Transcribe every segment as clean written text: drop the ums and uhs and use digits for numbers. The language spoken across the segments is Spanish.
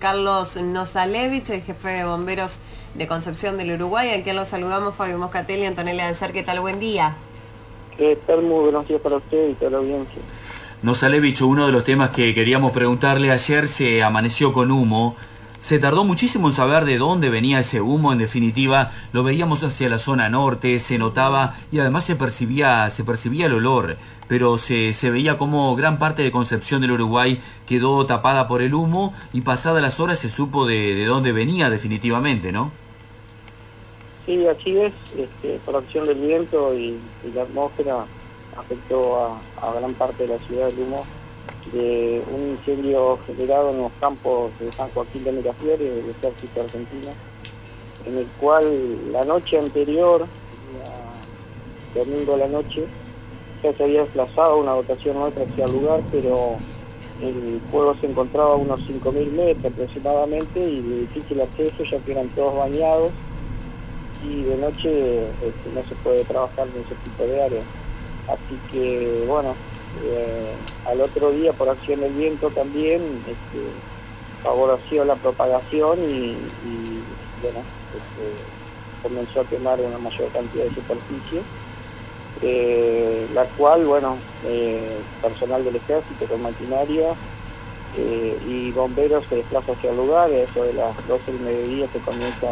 Carlos Nosalevich, el jefe de bomberos de Concepción del Uruguay, a quien los saludamos, Fabio Moscatelli y Antonella Denser. ¿Qué tal? Buen día. ¿Qué tal? Muy buenos días para usted y toda la audiencia. Nosalevich, uno de los temas que queríamos preguntarle, ayer se amaneció con humo. Se tardó muchísimo en saber de dónde venía ese humo. En definitiva, lo veíamos hacia la zona norte, se notaba y además se percibía el olor, pero se veía como gran parte de Concepción del Uruguay quedó tapada por el humo y pasadas las horas se supo de dónde venía definitivamente, ¿no? Sí, así es, por acción del viento y la atmósfera afectó a gran parte de la ciudad el humo de un incendio generado en los campos de San Joaquín de Miraflores del Ejército Argentino, en el cual la noche anterior, domingo a la noche, ya se había desplazado una dotación nuestra hacia el lugar, pero el fuego se encontraba a unos 5.000 metros aproximadamente y de difícil acceso, ya que eran todos bañados y de noche no se puede trabajar en ese tipo de áreas. Así que bueno, al otro día por acción del viento también favoreció la propagación y bueno, comenzó a quemar una mayor cantidad de superficie, la cual, bueno, personal del ejército con maquinaria y bomberos se desplaza hacia el lugar. Eso de las 12 del mediodía se comienza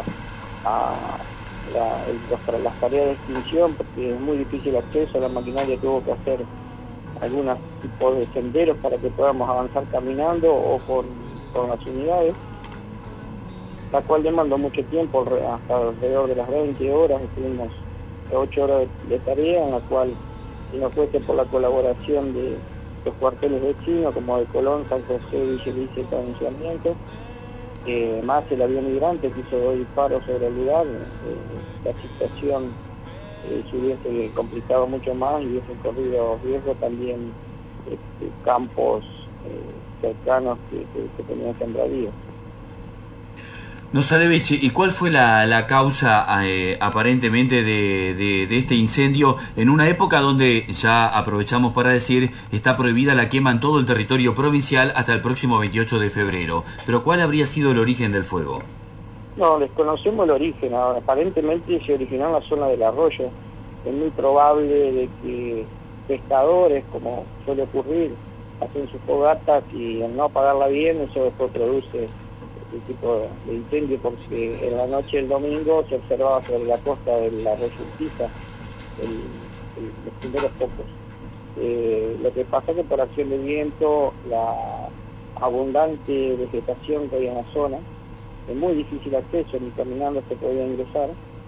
las tareas de extinción, porque es muy difícil acceso. La maquinaria tuvo que hacer algunos tipos de senderos para que podamos avanzar caminando o con las unidades, la cual demandó mucho tiempo, hasta alrededor de las 20 horas, estuvimos 8 horas de tarea, en la cual, si no fuese por la colaboración de los cuarteles vecinos, como de Colón, San José, Villa Elisa y Pronunciamiento, más el avión migrante que hizo 2 disparos sobre el lugar, la situación se hubiese complicado mucho más y hubiese corrido riesgo también campos cercanos que tenían sembradíos. Nosalevich, ¿y cuál fue la causa aparentemente de este incendio en una época donde, ya aprovechamos para decir, está prohibida la quema en todo el territorio provincial hasta el próximo 28 de febrero? Pero ¿cuál habría sido el origen del fuego? No, desconocemos el origen. Ahora, aparentemente se originó en la zona del arroyo. Es muy probable de que pescadores, como suele ocurrir, hacen sus fogatas y al no apagarla bien, eso después produce este tipo de incendio, porque en la noche del domingo se observaba sobre la costa de la arroyo Urquiza los primeros focos. Lo que pasa es que por acción del viento, la abundante vegetación que hay en la zona, es muy difícil acceso, ni caminando se podía ingresar,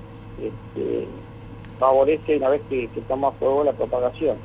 favorece una vez que toma fuego la propagación.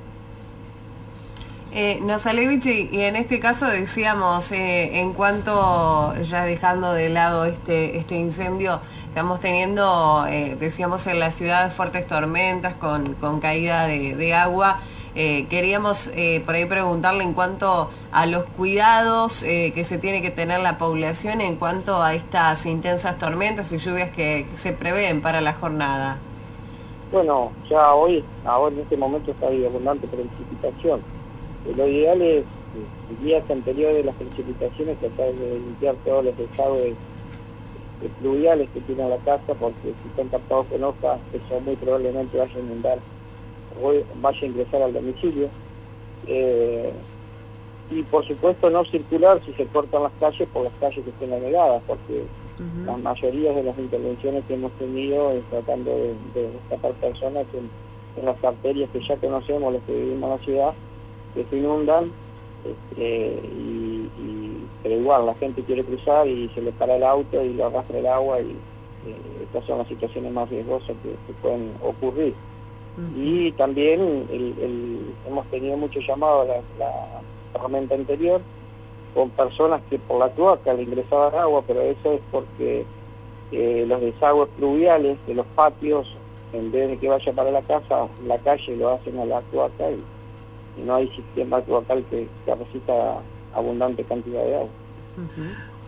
Nosalevich, y en este caso decíamos, en cuanto, ya dejando de lado este incendio, estamos teniendo, decíamos, en la ciudad fuertes tormentas con caída de agua. Queríamos por ahí preguntarle en cuanto a los cuidados que se tiene que tener la población en cuanto a estas intensas tormentas y lluvias que se prevén para la jornada. Bueno, ya ahora en este momento está ahí abundante precipitación. Lo ideal es, días anteriores de las precipitaciones, tratar de limpiar todos los desagües pluviales que tiene la casa, porque si están tapados con hojas, eso muy probablemente vaya a inundar o vaya a ingresar al domicilio. Y por supuesto no circular si se cortan las calles por las calles que estén anegadas, porque la mayoría de las intervenciones que hemos tenido es tratando de rescatar personas en las arterias que ya conocemos, los que vivimos en la ciudad, que se inundan, pero igual la gente quiere cruzar y se le para el auto y lo arrastra el agua, y estas son las situaciones más riesgosas que pueden ocurrir. Y también hemos tenido mucho llamado la tormenta anterior con personas que por la cloaca le ingresaban agua, pero eso es porque los desagües pluviales de los patios, en vez de que vaya para la casa, la calle lo hacen a la cloaca y no hay sistema cloacal que resista abundante cantidad de agua.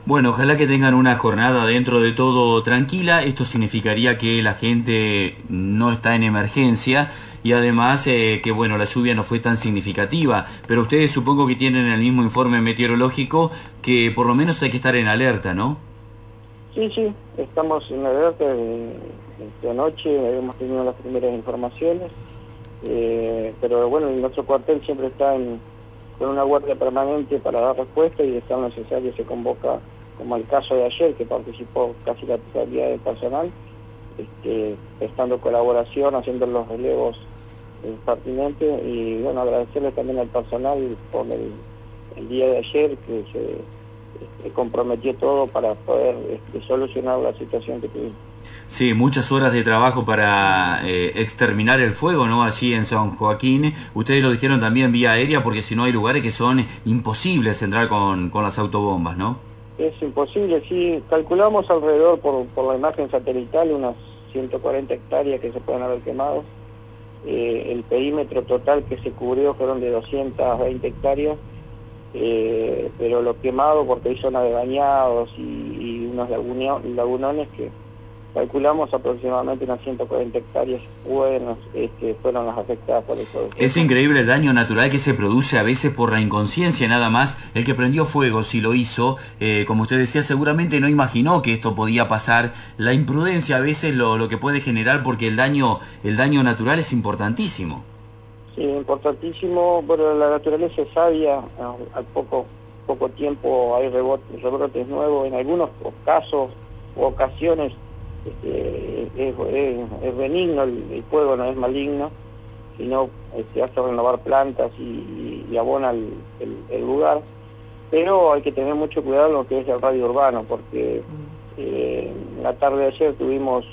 Bueno, ojalá que tengan una jornada dentro de todo tranquila. Esto significaría que la gente no está en emergencia y además que bueno, la lluvia no fue tan significativa. Pero ustedes supongo que tienen el mismo informe meteorológico que por lo menos hay que estar en alerta, ¿no? Sí, sí, estamos en alerta de anoche, hemos tenido las primeras informaciones, pero bueno, nuestro cuartel siempre está con una guardia permanente para dar respuesta y de ser necesario se convoca, como el caso de ayer, que participó casi la totalidad del personal, prestando colaboración, haciendo los relevos pertinentes y bueno, agradecerle también al personal por el día de ayer que se comprometió todo para poder solucionar la situación que tuvimos. Sí, muchas horas de trabajo para exterminar el fuego, ¿no? Allí en San Joaquín. Ustedes lo dijeron también vía aérea porque si no hay lugares que son imposibles entrar con las autobombas, ¿no? Es imposible, sí. Calculamos alrededor, por la imagen satelital, unas 140 hectáreas que se pueden haber quemado. El perímetro total que se cubrió fueron de 220 hectáreas, pero lo quemado, porque hay zonas de bañados y unos lagunones que calculamos aproximadamente unas 140 hectáreas fueron las afectadas por eso. Es increíble el daño natural que se produce a veces por la inconsciencia nada más. El que prendió fuego, si lo hizo, como usted decía, seguramente no imaginó que esto podía pasar. La imprudencia a veces lo que puede generar porque el daño natural es importantísimo. Sí, importantísimo. Bueno, la naturaleza es sabia. Al poco tiempo hay rebrotes nuevos. En algunos casos u ocasiones es benigno, el fuego no es maligno, sino hace renovar plantas y abona el lugar, pero hay que tener mucho cuidado en lo que es el radio urbano, porque la tarde de ayer tuvimos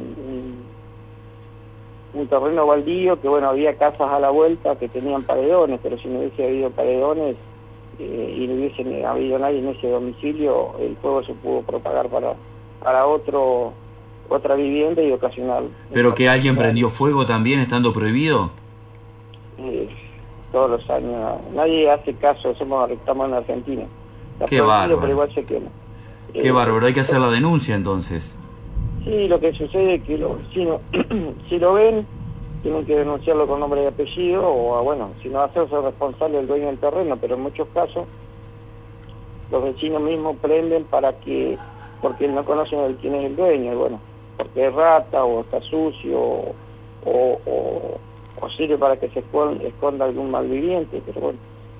un terreno baldío que bueno, había casas a la vuelta que tenían paredones, pero si no hubiese habido paredones y no hubiese habido nadie en ese domicilio, el fuego se pudo propagar para otra vivienda y ocasionar... ¿Pero que alguien prendió fuego también estando prohibido? Todos los años. Nadie hace caso, estamos en Argentina. Qué bárbaro. Pero igual se quema. Qué bárbaro, hay que hacer la denuncia entonces. Sí, lo que sucede es que los vecinos, si lo ven, tienen que denunciarlo con nombre y apellido, o bueno, si no hacerse responsable el dueño del terreno, pero en muchos casos los vecinos mismos prenden porque no conocen quién es el dueño, y bueno, porque es rata o está sucio o sirve para que se esconda algún malviviente, pero bueno,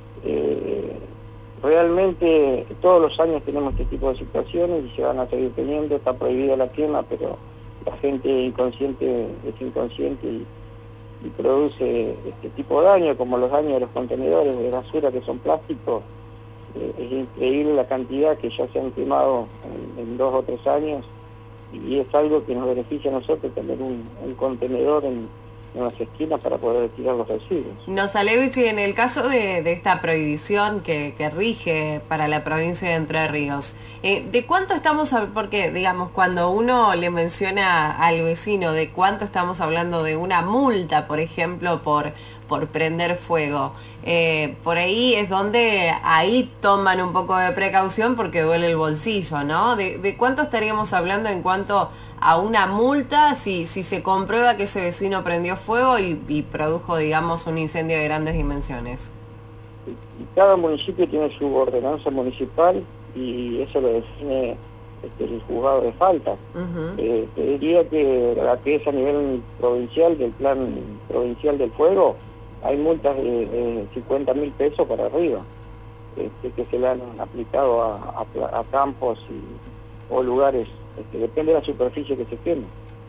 realmente todos los años tenemos este tipo de situaciones y se van a seguir teniendo. Está prohibida la quema, pero la gente inconsciente es inconsciente y produce este tipo de daño, como los daños de los contenedores de basura que son plásticos. Es increíble la cantidad que ya se han quemado en 2 o 3 años y es algo que nos beneficia a nosotros tener un contenedor en las esquinas para poder tirar los residuos. Nos sale si en el caso de esta prohibición que rige para la provincia de Entre Ríos, ¿de cuánto estamos, porque digamos cuando uno le menciona al vecino de cuánto estamos hablando de una multa, por ejemplo, por prender fuego? Por ahí es donde ahí toman un poco de precaución porque duele el bolsillo, ¿no? ¿De cuánto estaríamos hablando en cuanto a una multa si se comprueba que ese vecino prendió fuego y produjo, digamos, un incendio de grandes dimensiones? Cada municipio tiene su ordenanza municipal y eso lo define el juzgado de falta. Te diría que la que es a nivel provincial, del plan provincial del fuego, hay multas de 50.000 pesos para arriba, que se le han aplicado a campos o lugares, depende de la superficie que se queme.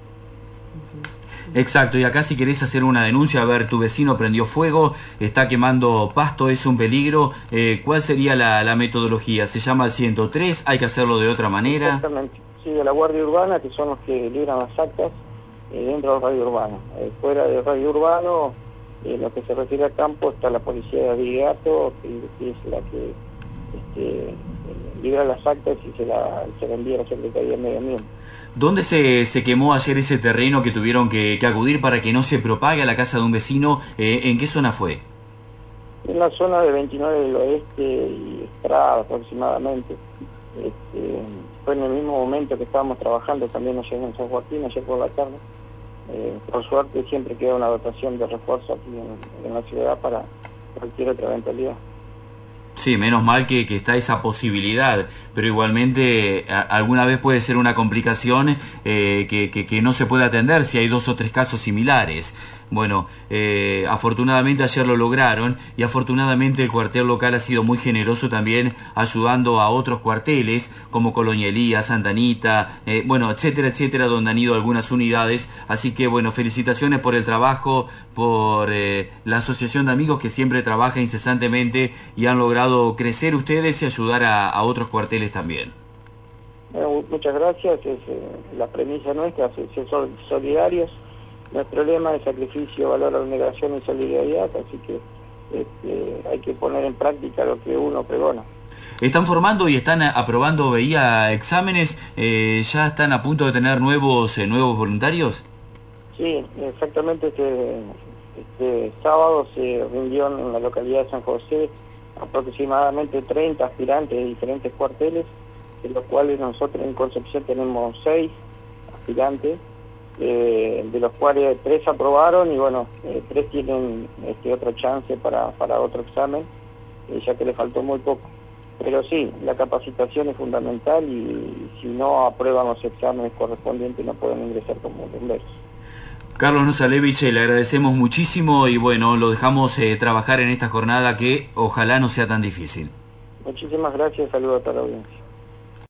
Exacto, y acá si querés hacer una denuncia, a ver, tu vecino prendió fuego, está quemando pasto, es un peligro, ¿cuál sería la metodología? ¿Se llama al 103? ¿Hay que hacerlo de otra manera? Exactamente, sí, de la Guardia Urbana, que son los que libran las actas dentro del radio urbano. Fuera del radio urbano, en lo que se refiere a campo, está la policía de Abigato, que es la que libra las actas y se la envía a la Secretaría de Medio Ambiente. ¿Dónde se quemó ayer ese terreno que tuvieron que acudir para que no se propague a la casa de un vecino? ¿En qué zona fue? En la zona de 29 del Oeste y Estrada aproximadamente. fue en el mismo momento que estábamos trabajando también ayer en San Joaquín, ayer por la tarde. Por suerte siempre queda una dotación de refuerzo aquí en la ciudad para cualquier otra eventualidad. Sí, menos mal que está esa posibilidad, pero igualmente alguna vez puede ser una complicación que no se puede atender si hay 2 o 3 casos similares. Bueno, afortunadamente ayer lo lograron y afortunadamente el cuartel local ha sido muy generoso también ayudando a otros cuarteles como Colonia Elías, Santa Anita, bueno, etcétera, etcétera, donde han ido algunas unidades. Así que bueno, felicitaciones por el trabajo, por la asociación de amigos que siempre trabaja incesantemente y han logrado crecer ustedes y ayudar a otros cuarteles también. Bueno, muchas gracias, es la premisa nuestra, ser solidarios. Nuestro lema es sacrificio, valor, abnegación y solidaridad, así que hay que poner en práctica lo que uno pregona. Están formando y están aprobando, veía, exámenes, ¿ya están a punto de tener nuevos voluntarios? Sí, exactamente este sábado se rindió en la localidad de San José aproximadamente 30 aspirantes de diferentes cuarteles, de los cuales nosotros en Concepción tenemos 6 aspirantes, de los cuales 3 aprobaron y bueno, 3 tienen otra chance para otro examen, ya que le faltó muy poco. Pero sí, la capacitación es fundamental y si no aprueban los exámenes correspondientes no pueden ingresar como bomberos. Carlos Nosalevich, le agradecemos muchísimo y bueno, lo dejamos trabajar en esta jornada que ojalá no sea tan difícil. Muchísimas gracias, saludos a toda la audiencia.